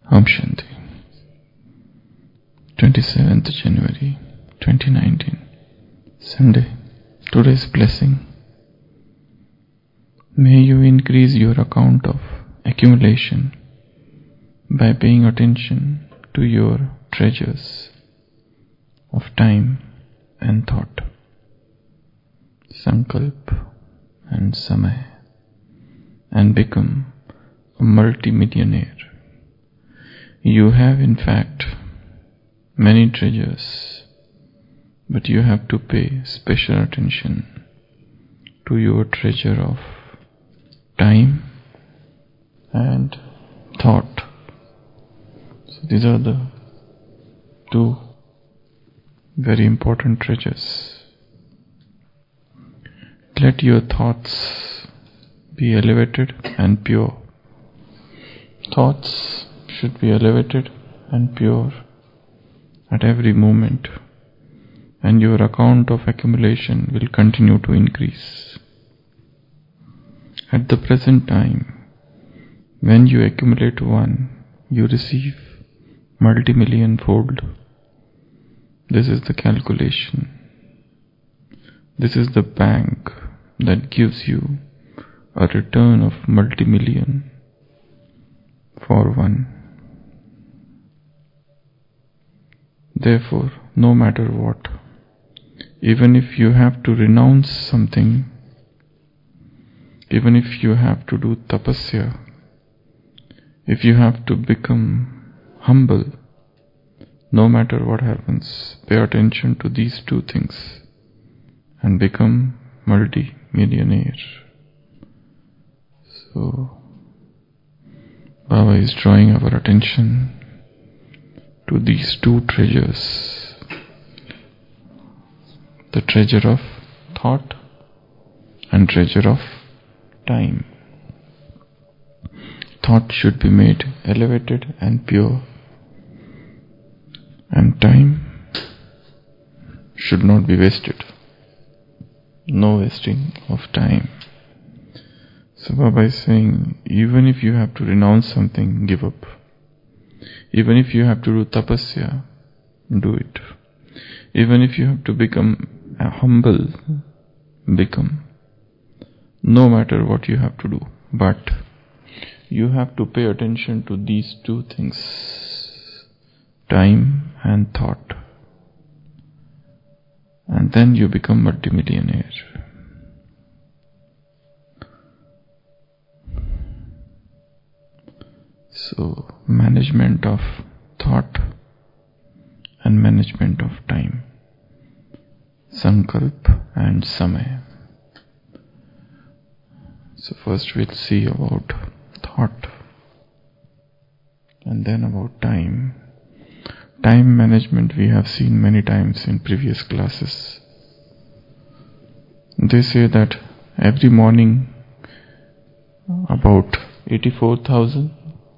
Om Shanti. 27th January 2019, Sunday. Today's blessing. May you increase your account of accumulation by paying attention to your treasures of time and thought, Sankalp and Samay, and become a multimillionaire. You have in fact many treasures, but you have to pay special attention to your treasure of time and thought. So these are the two very important treasures. Let your thoughts be elevated and pure. Thoughts should be elevated and pure at every moment, and your account of accumulation will continue to increase. At the present time, when you accumulate one, you receive multi-million fold. This is the calculation. This is the bank that gives you a return of multi-million for one. Therefore, no matter what, even if you have to renounce something, even if you have to do tapasya, if you have to become humble, no matter what happens, pay attention to these two things and become multi-millionaire. So, Baba is drawing our attention to these two treasures, the treasure of thought and treasure of time. Thought should be made elevated and pure, and time should not be wasted. No wasting of time. So Baba is saying, even if you have to renounce something, give up. Even if you have to do tapasya, do it. Even if you have to become humble, become. No matter what you have to do. But you have to pay attention to these two things, time and thought. And then you become multimillionaire. So, management of thought and management of time. Sankalp and Samay. So first we'll see about thought and then about time. Time management we have seen many times in previous classes. They say that every morning about 84,000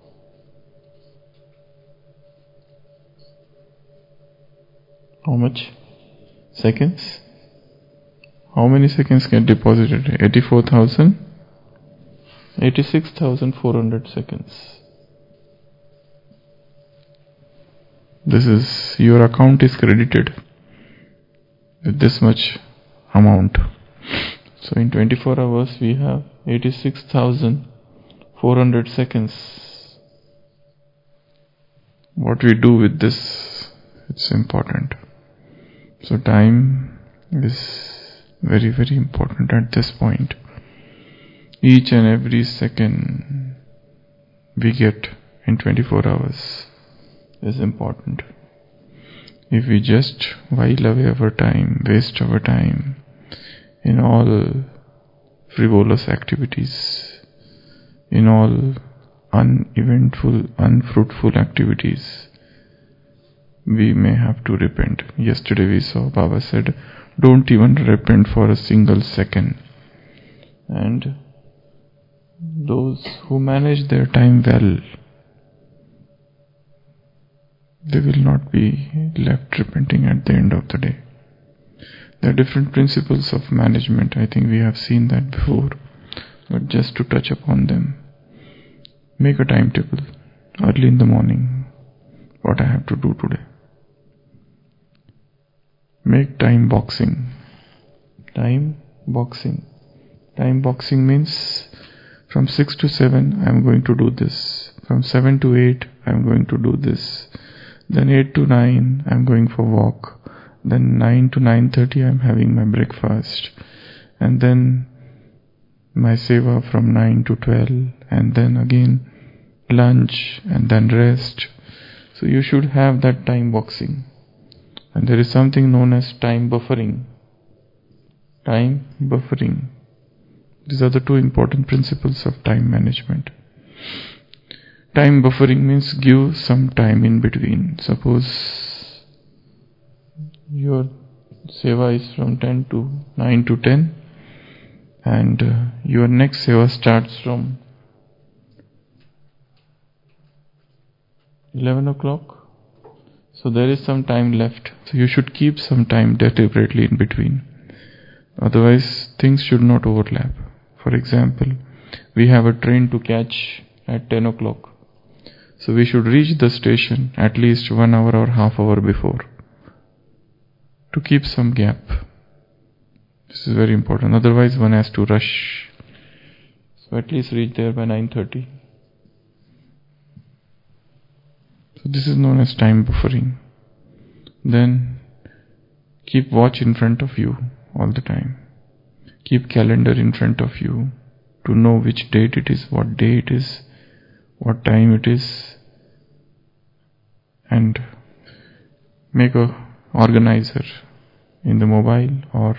how much? Seconds? How many seconds get deposited? 84,000? 86,400 seconds. This is, your account is credited with this much amount. So in 24 hours we have 86,400 seconds. What we do with this, it's important. So time is very, very important at this point. Each and every second we get in 24 hours is important. If we just while away our time, waste our time in all frivolous activities, in all uneventful, unfruitful activities, we may have to repent. Yesterday we saw Baba said, don't even repent for a single second. And those who manage their time well, they will not be left repenting at the end of the day. There are different principles of management. I think we have seen that before. But just to touch upon them, make a timetable. early in the morning, what I have to do today. Make time boxing. Time boxing. Time boxing means from 6 to 7 I am going to do this. From 7 to 8 I am going to do this. Then 8 to 9 I am going for walk. Then 9 to 9:30 I am having my breakfast. And then my seva from 9 to 12. And then again lunch and then rest. So you should have that time boxing. And there is something known as time buffering. Time buffering. These are the two important principles of time management. Time buffering means give some time in between. Suppose your seva is from 10 to 9 to 10 and your next seva starts from 11 o'clock. So there is some time left. So you should keep some time deliberately in between. Otherwise things should not overlap. For example, we have a train to catch at 10 o'clock. So we should reach the station at least 1 hour or half hour before to keep some gap. This is very important. Otherwise one has to rush. So at least reach there by 9:30. So this is known as time buffering. Then keep watch in front of you all the time. Keep calendar in front of you to know which date it is, what day it is, what time it is, and make a organizer in the mobile or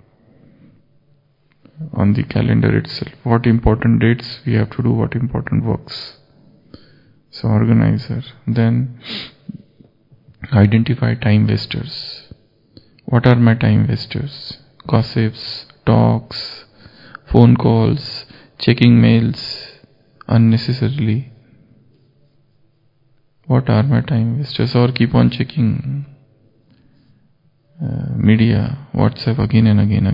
on the calendar itself. What important dates we have to do, what important works. So organizer. Then identify time wasters. What are my time wasters? Gossips, talks, phone calls, checking mails unnecessarily. What are my time wasters? Or keep on checking media, WhatsApp again and again.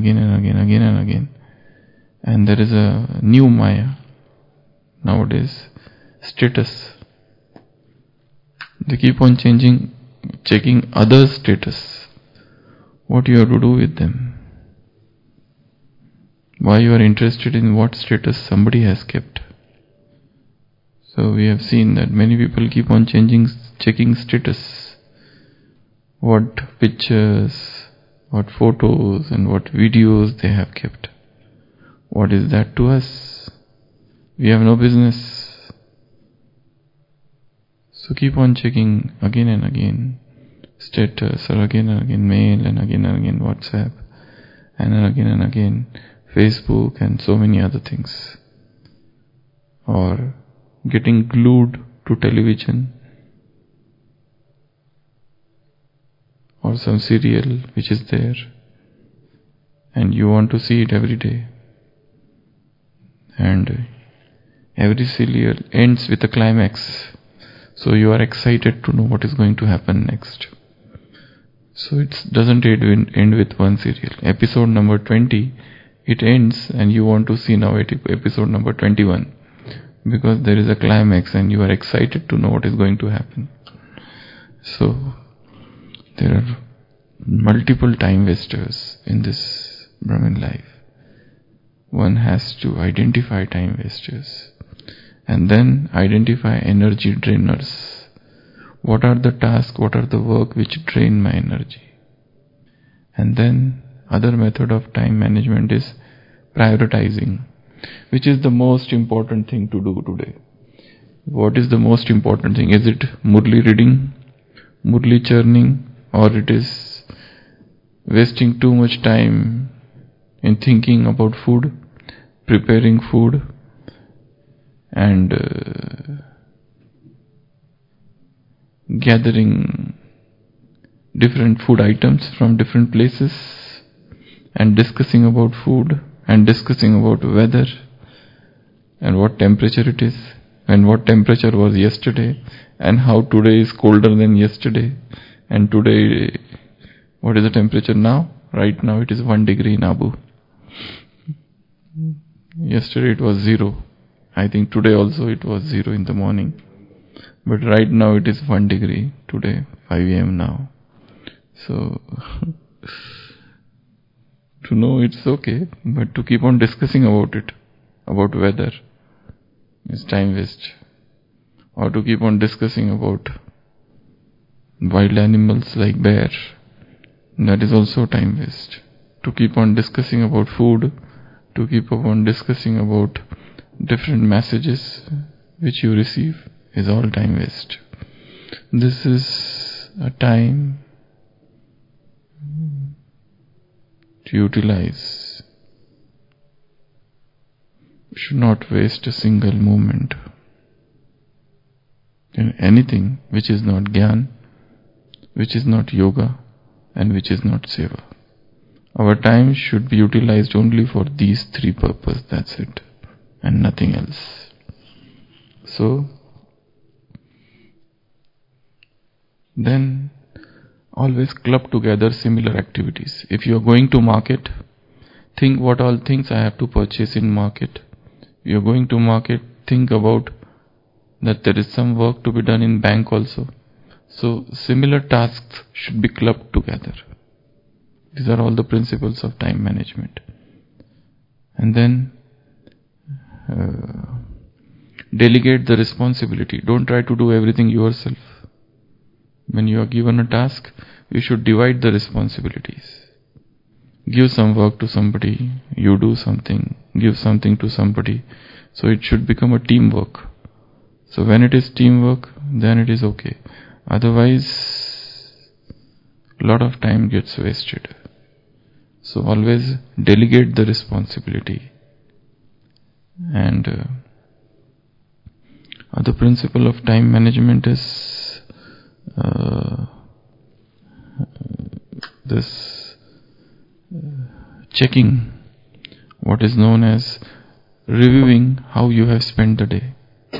And there is a new Maya nowadays, status. They keep on checking others' status. What you have to do with them? Why you are interested in what status somebody has kept? So we have seen that many people keep on checking status. What pictures, what photos and what videos they have kept. What is that to us? We have no business. So keep on checking again and again status, or again and again mail, and again WhatsApp, and again Facebook, and so many other things. Or getting glued to television or some serial which is there and you want to see it every day, and every serial ends with a climax. So you are excited to know what is going to happen next. So it doesn't end with one serial. Episode number 20, it ends and you want to see now episode number 21. Because there is a climax and you are excited to know what is going to happen. So there are multiple time wasters in this Brahmin life. One has to identify time wasters. And then identify energy drainers. What are the tasks, what are the work which drain my energy? And then other method of time management is prioritizing, which is the most important thing to do today. What is the most important thing? Is it Murli reading, Murli churning, or it is wasting too much time in thinking about food, preparing food, and gathering different food items from different places and discussing about food and discussing about weather and what temperature it is and what temperature was yesterday and how today is colder than yesterday, and today what is the temperature now? Right now it is 1 degree in Abu. Yesterday it was 0. I think today also it was 0 in the morning. But right now it is 1 degree today, 5 a.m. now. So, to know it's okay, but to keep on discussing about it, about weather, is time waste. Or to keep on discussing about wild animals like bear, that is also time waste. To keep on discussing about food, to keep on discussing about different messages which you receive is all time waste. This is a time to utilize. We should not waste a single moment in anything which is not Gyan, which is not yoga, and which is not seva. Our time should be utilized only for these three purposes, that's it, and nothing else. So, then always club together similar activities. If you are going to market, think what all things I have to purchase in market. You are going to market, think about that there is some work to be done in bank also. So similar tasks should be clubbed together. These are all the principles of time management. And then delegate the responsibility. Don't try to do everything yourself. When you are given a task, you should divide the responsibilities. Give some work to somebody, you do something, give something to somebody. So it should become a teamwork. So when it is teamwork, then it is okay. Otherwise, a lot of time gets wasted. So always delegate the responsibility. And other principle of time management is this checking, what is known as reviewing how you have spent the day.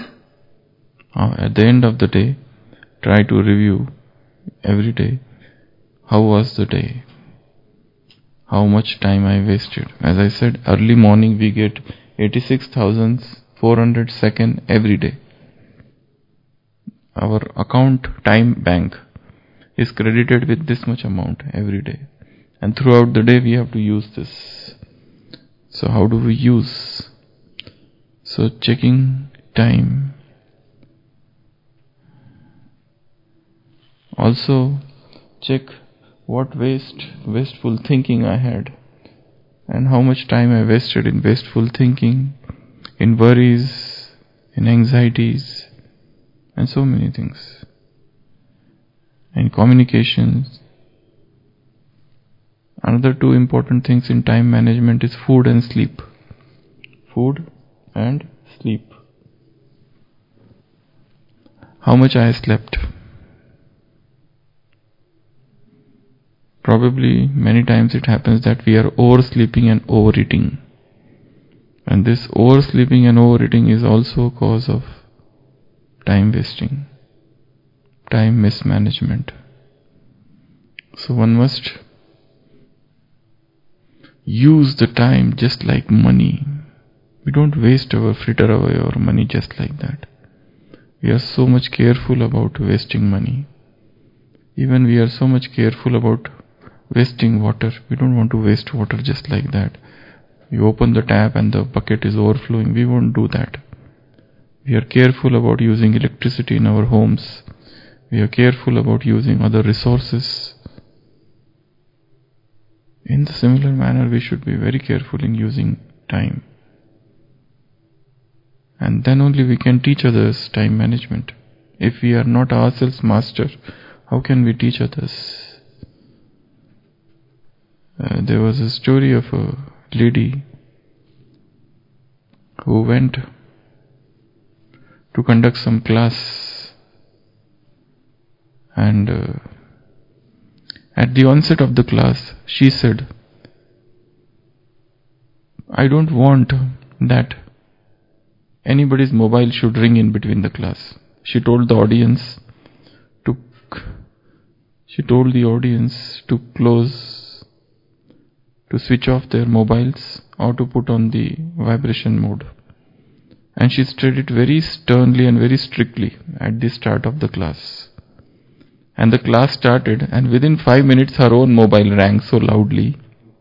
At the end of the day, try to review every day, how was the day, how much time I wasted. As I said, early morning we get 86,400 seconds every day. Our account time bank is credited with this much amount every day. And throughout the day we have to use this. So how do we use? So checking time. Also check what wasteful thinking I had, and how much time I wasted in wasteful thinking, in worries, in anxieties, and so many things. And communications. Another two important things in time management is food and sleep. Food and sleep. How much I slept? Probably many times it happens that we are oversleeping and overeating. And this oversleeping and overeating is also a cause of time wasting, time mismanagement. So one must use the time just like money. We don't waste our fritter away our money just like that. We are so much careful about wasting money. Even we are so much careful about wasting water. We don't want to waste water just like that. You open the tap and the bucket is overflowing. We won't do that. We are careful about using electricity in our homes. We are careful about using other resources. In the similar manner, we should be very careful in using time. And then only we can teach others time management. If we are not ourselves master, how can we teach others? There was a story of a lady who went to conduct some class, and at the onset of the class she said, I don't want that anybody's mobile should ring in between the class. She told the audience to switch off their mobiles or to put on the vibration mode. And she said it very sternly and very strictly at the start of the class. And the class started, and within 5 minutes her own mobile rang so loudly.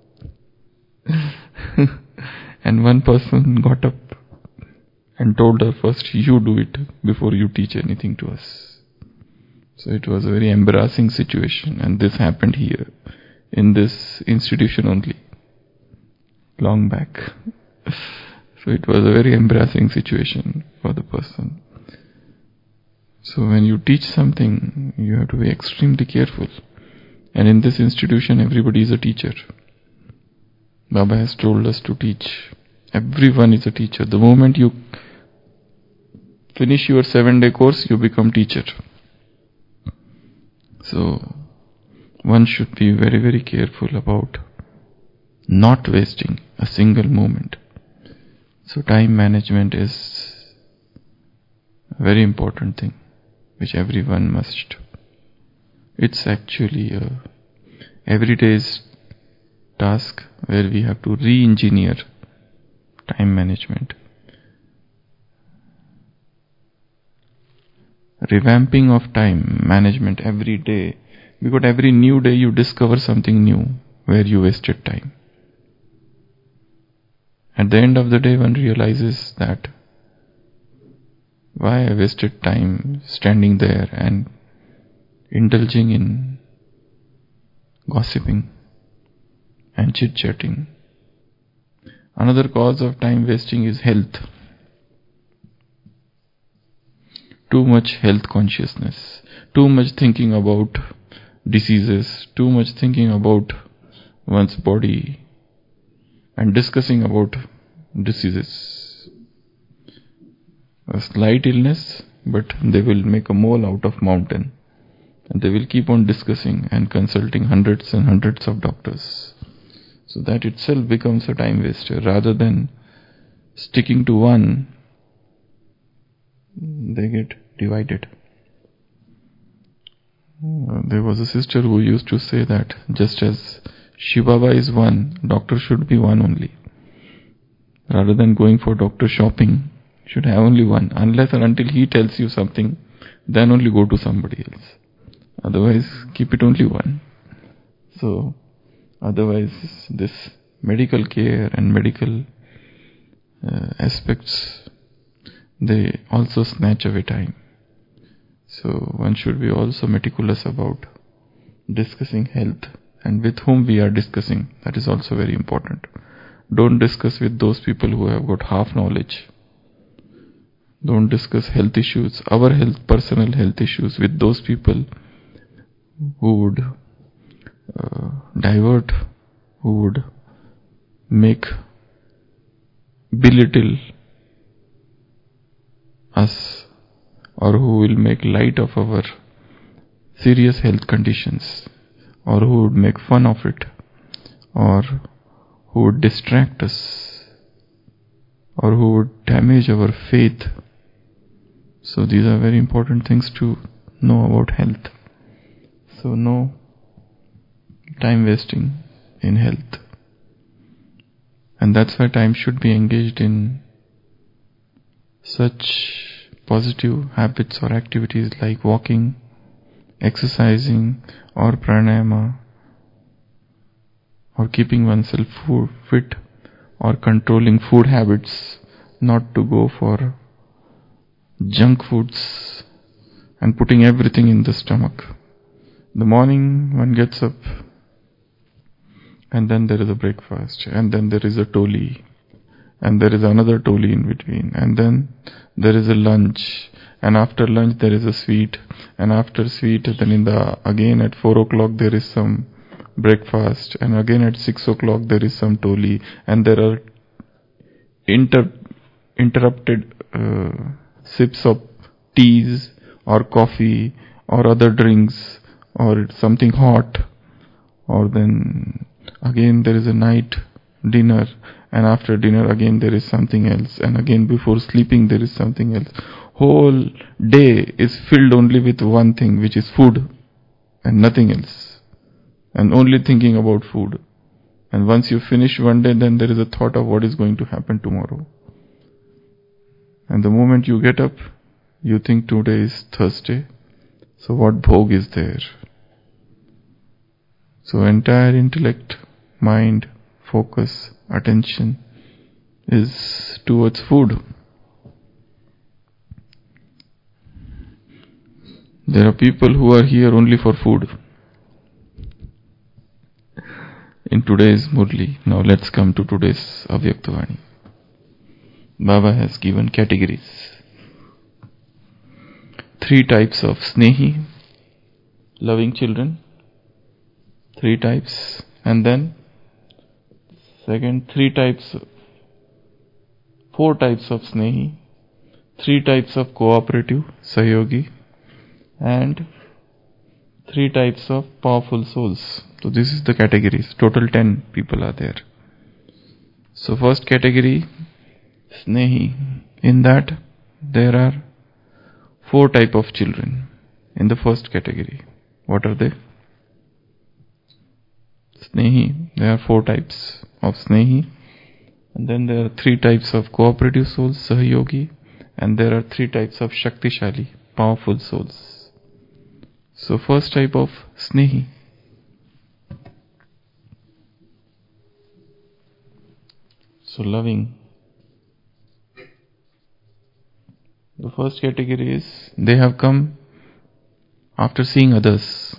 And one person got up and told her, first you do it before you teach anything to us. So it was a very embarrassing situation, and this happened here in this institution only, long back. So it was a very embarrassing situation for the person. So when you teach something, you have to be extremely careful. And in this institution, everybody is a teacher. Baba has told us to teach. Everyone is a teacher. The moment you finish your 7-day course, you become teacher. So one should be very, very careful about not wasting a single moment. So time management is a very important thing, which everyone must. It's actually a everyday's task where we have to re-engineer time management. Revamping of time management every day, because every new day you discover something new where you wasted time. At the end of the day, one realizes that why I wasted time standing there and indulging in gossiping and chit-chatting. Another cause of time wasting is health. Too much health consciousness, too much thinking about diseases, too much thinking about one's body and discussing about diseases. A slight illness, but they will make a mole out of mountain. And they will keep on discussing and consulting hundreds and hundreds of doctors. So that itself becomes a time waster. Rather than sticking to one, they get divided. There was a sister who used to say that just as Shiv Baba is one, doctor should be one only. Rather than going for doctor shopping, should have only one. Unless and until he tells you something, then only go to somebody else. Otherwise, keep it only one. So, otherwise, this medical care and medical aspects, they also snatch away time. So, one should be also meticulous about discussing health and with whom we are discussing. That is also very important. Don't discuss with those people who have got half knowledge. Don't discuss health issues, our health, personal health issues with those people who would divert, who would belittle us, or who will make light of our serious health conditions, or who would make fun of it, or who would distract us, or who would damage our faith. So these are very important things to know about health. So no time wasting in health. And that's why time should be engaged in such positive habits or activities like walking, exercising, or pranayama, or keeping oneself fit, or controlling food habits, not to go for junk foods and putting everything in the stomach. The morning one gets up, and then there is a breakfast, and then there is a toli, and there is another toli in between, and then there is a lunch, and after lunch there is a sweet, and after sweet then again at 4 o'clock there is some breakfast, and again at 6 o'clock there is some toli, and there are interrupted sips of teas or coffee or other drinks or something hot, or then again there is a night dinner, and after dinner again there is something else, and again before sleeping there is something else. Whole day is filled only with one thing, which is food and nothing else, and only thinking about food. And once you finish one day, then there is a thought of what is going to happen tomorrow. And the moment you get up, you think today is Thursday. So what bhog is there? So entire intellect, mind, focus, attention is towards food. There are people who are here only for food. In today's Murli, now let's come to today's Avyaktavani. Baba has given categories. 3 types of Snehi, loving children. 3 types. And then, second, 4 types of Snehi. 3 types of cooperative, Sayogi. And 3 types of powerful souls. So this is the categories. Total 10 people are there. So first category, Snehi. In that, there are 4 types of children in the first category. What are they? Snehi. There are 4 types of Snehi. And then there are 3 types of cooperative souls, Sahayogi. And there are 3 types of Shaktishali, powerful souls. So first type of Snehi. So loving. The first category is they have come after seeing others.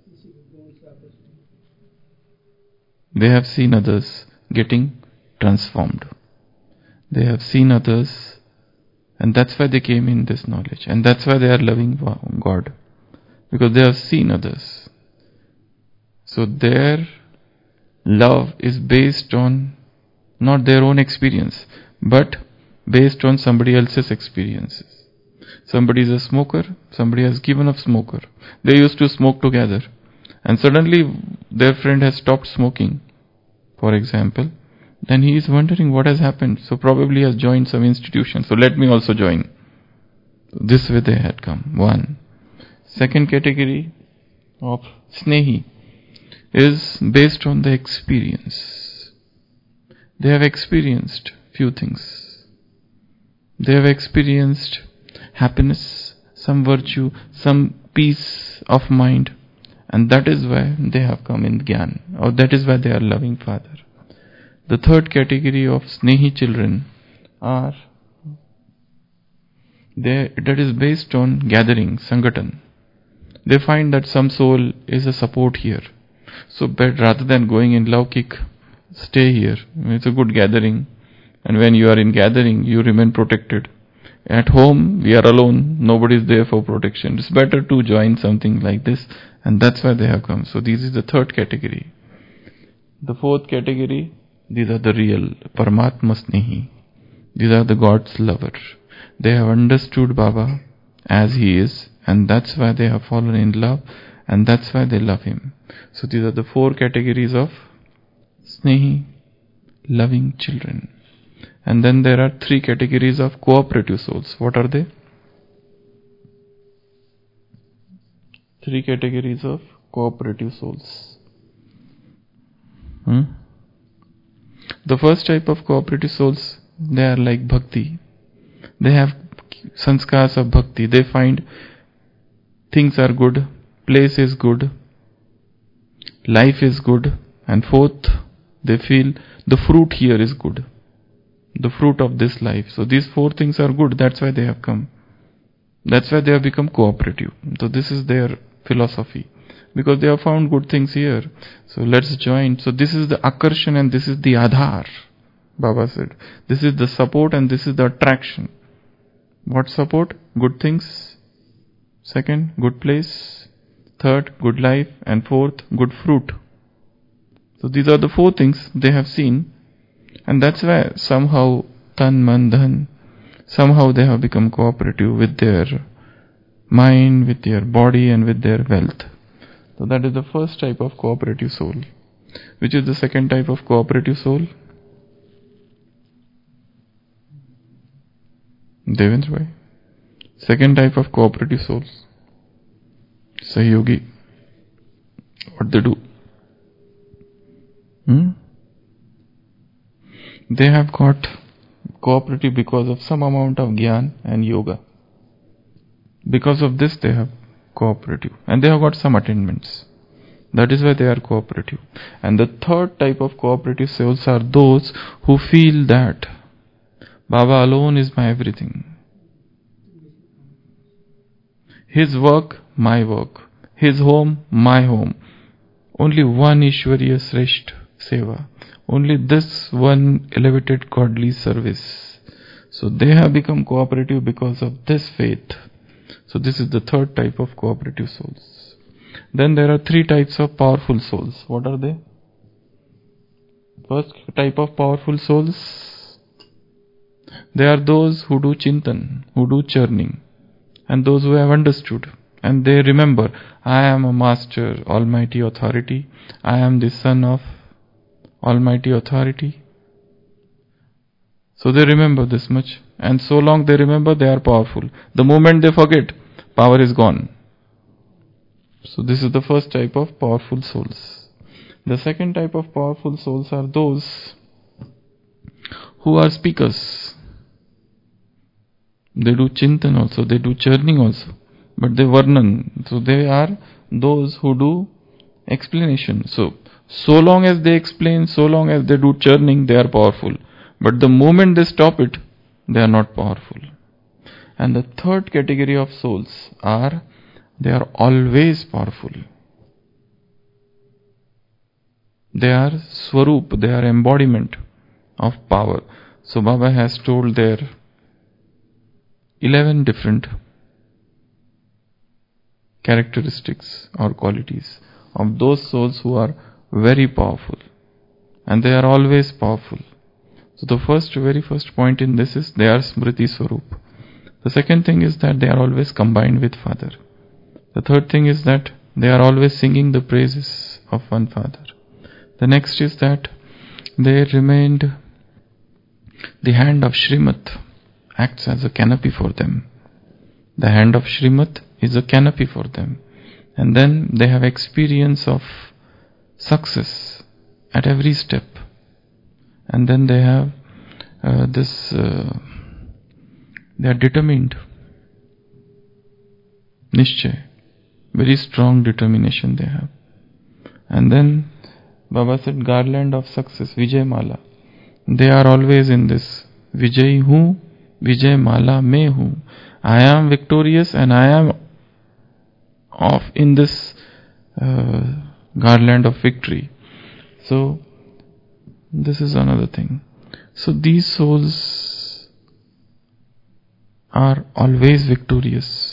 They have seen others getting transformed. They have seen others, and that's why they came in this knowledge. And that's why they are loving God. Because they have seen others. So their love is based on not their own experience, but based on somebody else's experiences. Somebody is a smoker, somebody has given up smoker. They used to smoke together. And suddenly their friend has stopped smoking, for example. Then he is wondering what has happened. So probably he has joined some institution. So let me also join. This way they had come. 1. Second category of Snehi is based on the experience. They have experienced few things. They have experienced happiness, some virtue, some peace of mind, and that is why they have come in Gyan, or that is why they are loving Father. The third category of Snehi children are that is based on gathering, Sangatan. They find that some soul is a support here. So rather than going in Laukik, stay here. It's a good gathering. And when you are in gathering, you remain protected. At home, we are alone. Nobody is there for protection. It's better to join something like this. And that's why they have come. So this is the third category. The fourth category, these are the real Paramatma Snehi. These are the God's lover. They have understood Baba as he is. And that's why they have fallen in love. And that's why they love him. So these are the 4 categories of Snehi, loving children. And then there are 3 categories of cooperative souls. What are they? 3 categories of cooperative souls. The first type of cooperative souls, they are like bhakti. They have sanskars of bhakti. They find things are good, place is good, life is good, and fourth, they feel the fruit here is good. The fruit of this life. So these 4 things are good. That's why they have come. That's why they have become cooperative. So this is their philosophy. Because they have found good things here. So let's join. So this is the akarshan and this is the adhar. Baba said. This is the support and this is the attraction. What support? Good things. Second, good place. Third, good life. And fourth, good fruit. So these are the 4 things they have seen. And that's why somehow tan, man, dhan, somehow they have become cooperative with their mind, with their body and with their wealth. So that is the first type of cooperative soul. Which is the second type of cooperative soul? Devendra bhai. Second type of cooperative souls. Sahayogi. What they do? They have got cooperative because of some amount of Gyan and Yoga. Because of this they have cooperative. And they have got some attainments. That is why they are cooperative. And the third type of cooperative souls are those who feel that Baba alone is my everything. His work, my work. His home, my home. Only one Ishwariya Sreshth Seva. Only this one elevated godly service. So they have become cooperative because of this faith. So this is the third type of cooperative souls. Then there are three types of powerful souls. What are they? First type of powerful souls, they are those who do Chintan, who do churning, and those who have understood. And they remember, I am a master, almighty authority. I am the son of almighty authority. So they remember this much. And so long they remember, they are powerful. The moment they forget, power is gone. So this is the first type of powerful souls. The second type of powerful souls are those who are speakers. They do Chintan also, they do churning also. But they Varnan. So they are those who do explanation. So long as they explain, so long as they do churning, they are powerful. But the moment they stop it, they are not powerful. And the third category of souls are, they are always powerful. They are Swarup, they are embodiment of power. So Baba has told there 11 different characteristics or qualities of those souls who are very powerful. And they are always powerful. So the very first point in this is they are Smriti Swarup. The second thing is that they are always combined with Father. The third thing is that they are always singing the praises of one Father. The next is that they remained, the hand of Shrimat acts as a canopy for them. The hand of Shrimat is a canopy for them. And then they have experience of success at every step. And then they have they are determined. Nishchay. Very strong determination they have. And then Baba said garland of success, Vijay Mala. They are always in this. Vijay hu, Vijay Mala mein hu. I am victorious and I am in this garland of victory. So this is another thing. So these souls are always victorious.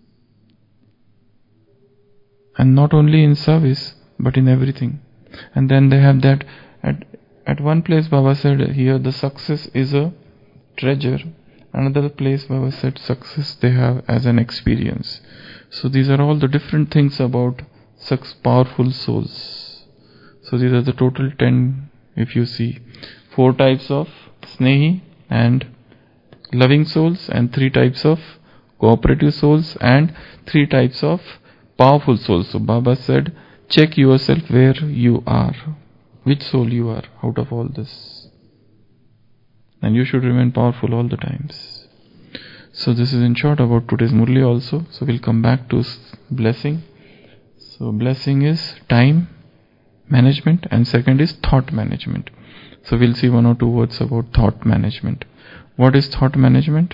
And not only in service, but in everything. And then they have that, at one place Baba said here the success is a treasure. Another place Baba said success they have as an experience. So these are all the different things about such powerful souls. So these are the total 10, if you see. 4 types of Snehi and loving souls, and 3 types of cooperative souls, and 3 types of powerful souls. So Baba said, check yourself where you are. Which soul you are out of all this. And you should remain powerful all the times. So this is in short about today's Murli also. So we'll come back to blessing. So blessing is time management, and second is thought management. So we'll see 1 or 2 words about thought management. What is thought management?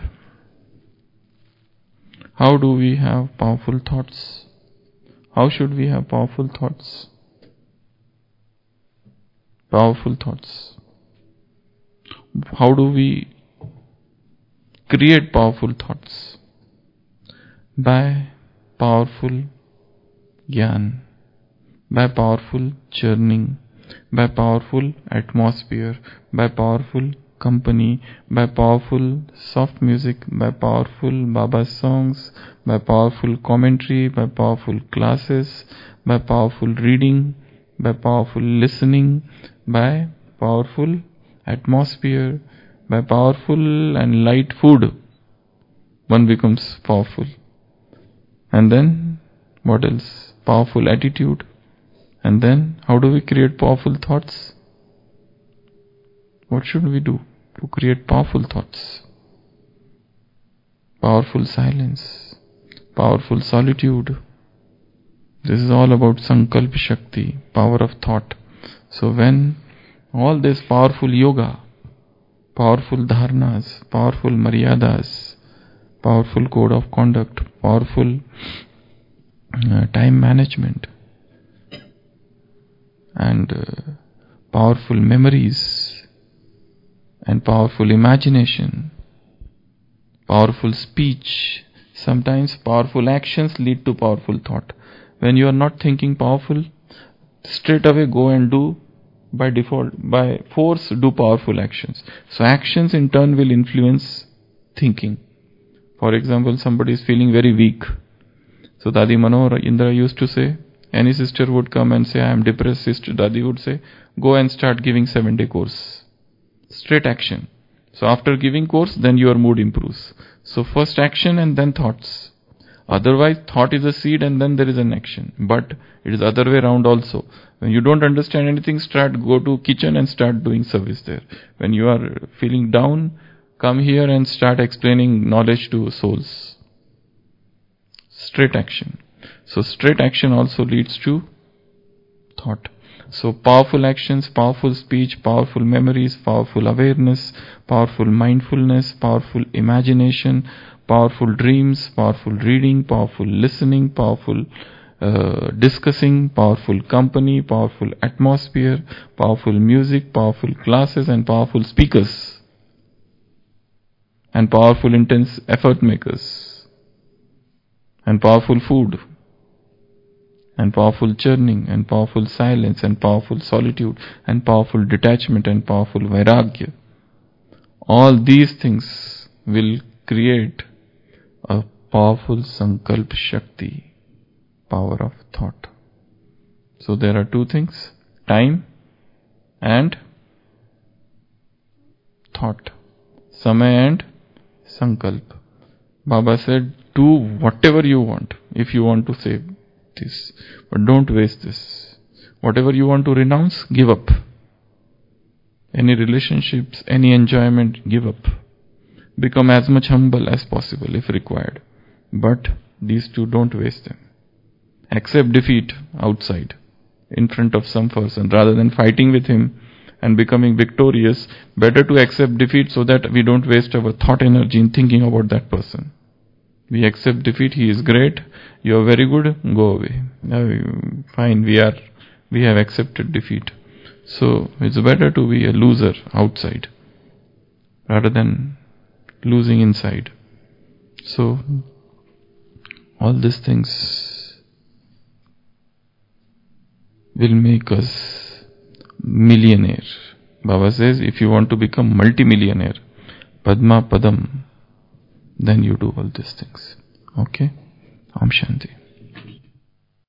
How do we have powerful thoughts? How should we have powerful thoughts? Powerful thoughts. How do we create powerful thoughts? By powerful Gyan, by powerful churning, by powerful atmosphere, by powerful company, by powerful soft music, by powerful Baba songs, by powerful commentary, by powerful classes, by powerful reading, by powerful listening, by powerful atmosphere, by powerful and light food, one becomes powerful. And then what else? Powerful attitude. And then how do we create powerful thoughts? What should we do? to create powerful thoughts, powerful silence, powerful solitude. This is all about Sankalp Shakti, power of thought. So when all this powerful yoga, powerful dharnas, powerful maryadas, powerful code of conduct, powerful time management, and powerful memories, and powerful imagination, powerful speech, sometimes powerful actions lead to powerful thought. When you are not thinking powerful, straight away go and do by default, by force, do powerful actions. So actions in turn will influence thinking. For example, somebody is feeling very weak. So Dadi Manohar Indra used to say, any sister would come and say, I am depressed, sister Dadi would say, go and start giving 7-day course. Straight action. So after giving course, then your mood improves. So first action and then thoughts. Otherwise, thought is a seed and then there is an action. But it is other way around also. When you don't understand anything, go to kitchen and start doing service there. When you are feeling down, come here and start explaining knowledge to souls. Straight action. So straight action also leads to thought. So powerful actions, powerful speech, powerful memories, powerful awareness, powerful mindfulness, powerful imagination, powerful dreams, powerful reading, powerful listening, powerful discussing, powerful company, powerful atmosphere, powerful music, powerful classes, and powerful speakers, and powerful intense effort makers, and powerful food, and powerful churning, and powerful silence, and powerful solitude, and powerful detachment, and powerful vairagya. All these things will create a powerful Sankalp Shakti, power of thought. So there are two things, time and thought. Samay and Sankalp. Baba said, do whatever you want if you want to save this, but don't waste this. Whatever you want to renounce, give up. Any relationships, any enjoyment, give up. Become as much humble as possible if required. But these two, don't waste them. Accept defeat outside, in front of some person, rather than fighting with him and becoming victorious. Better to accept defeat so that we don't waste our thought energy in thinking about that person. We accept defeat, he is great, you are very good, go away. Fine, we have accepted defeat. So it's better to be a loser outside rather than losing inside. So all these things will make us millionaire. Baba says, if you want to become multi-millionaire, Padma Padam, then you do all these things. Okay? Om Shanti.